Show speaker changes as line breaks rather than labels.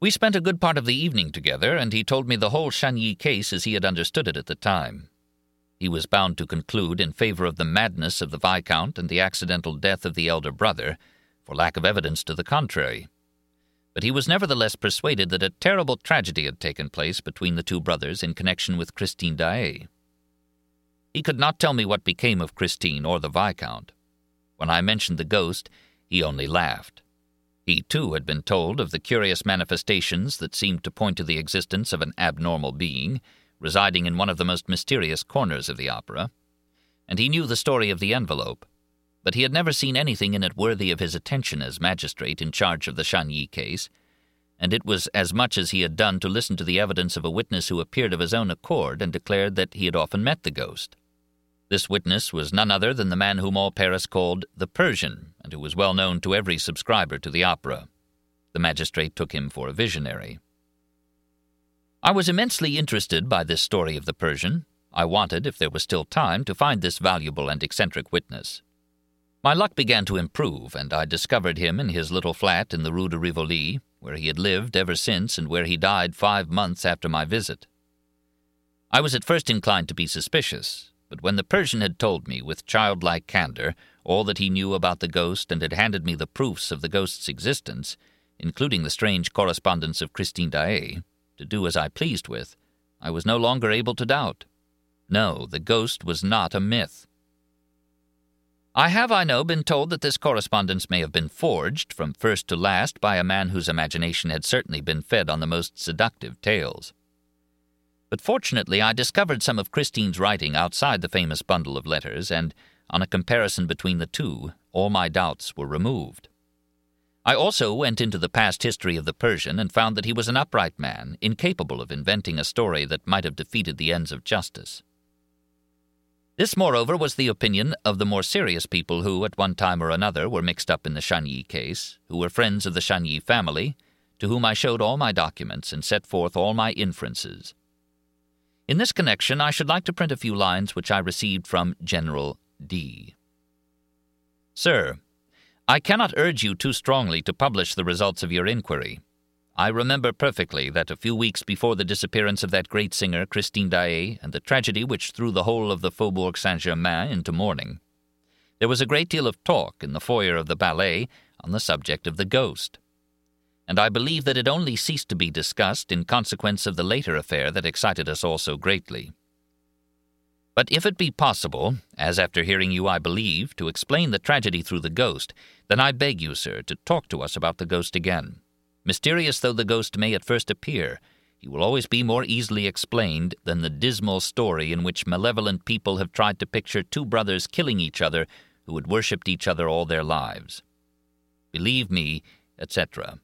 We spent a good part of the evening together, and he told me the whole Chagny case as he had understood it at the time. He was bound to conclude in favor of the madness of the Viscount and the accidental death of the elder brother, for lack of evidence to the contrary. But he was nevertheless persuaded that a terrible tragedy had taken place between the two brothers in connection with Christine Daae. He could not tell me what became of Christine or the Viscount. When I mentioned the ghost, he only laughed. He, too, had been told of the curious manifestations that seemed to point to the existence of an abnormal being, residing in one of the most mysterious corners of the opera, and he knew the story of the envelope, but he had never seen anything in it worthy of his attention as magistrate in charge of the Chagny case, and it was as much as he had done to listen to the evidence of a witness who appeared of his own accord and declared that he had often met the ghost. This witness was none other than the man whom all Paris called the Persian, and who was well known to every subscriber to the opera. The magistrate took him for a visionary. I was immensely interested by this story of the Persian. I wanted, if there was still time, to find this valuable and eccentric witness. My luck began to improve, and I discovered him in his little flat in the Rue de Rivoli, where he had lived ever since and where he died 5 months after my visit. I was at first inclined to be suspicious, but when the Persian had told me with childlike candor all that he knew about the ghost and had handed me the proofs of the ghost's existence, including the strange correspondence of Christine Daae, to do as I pleased with, I was no longer able to doubt. No, the ghost was not a myth. I have, I know, been told that this correspondence may have been forged from first to last by a man whose imagination had certainly been fed on the most seductive tales. But fortunately I discovered some of Christine's writing outside the famous bundle of letters, and, on a comparison between the two, all my doubts were removed. I also went into the past history of the Persian and found that he was an upright man, incapable of inventing a story that might have defeated the ends of justice. This, moreover, was the opinion of the more serious people who, at one time or another, were mixed up in the Chagny case, who were friends of the Chagny family, to whom I showed all my documents and set forth all my inferences. In this connection, I should like to print a few lines which I received from General D. Sir, I cannot urge you too strongly to publish the results of your inquiry. I remember perfectly that a few weeks before the disappearance of that great singer, Christine Daae, and the tragedy which threw the whole of the Faubourg Saint-Germain into mourning, there was a great deal of talk in the foyer of the ballet on the subject of the ghost. And I believe that it only ceased to be discussed in consequence of the later affair that excited us all so greatly. But if it be possible, as after hearing you I believe, to explain the tragedy through the ghost, then I beg you, sir, to talk to us about the ghost again. Mysterious though the ghost may at first appear, he will always be more easily explained than the dismal story in which malevolent people have tried to picture two brothers killing each other who had worshipped each other all their lives. Believe me, etc.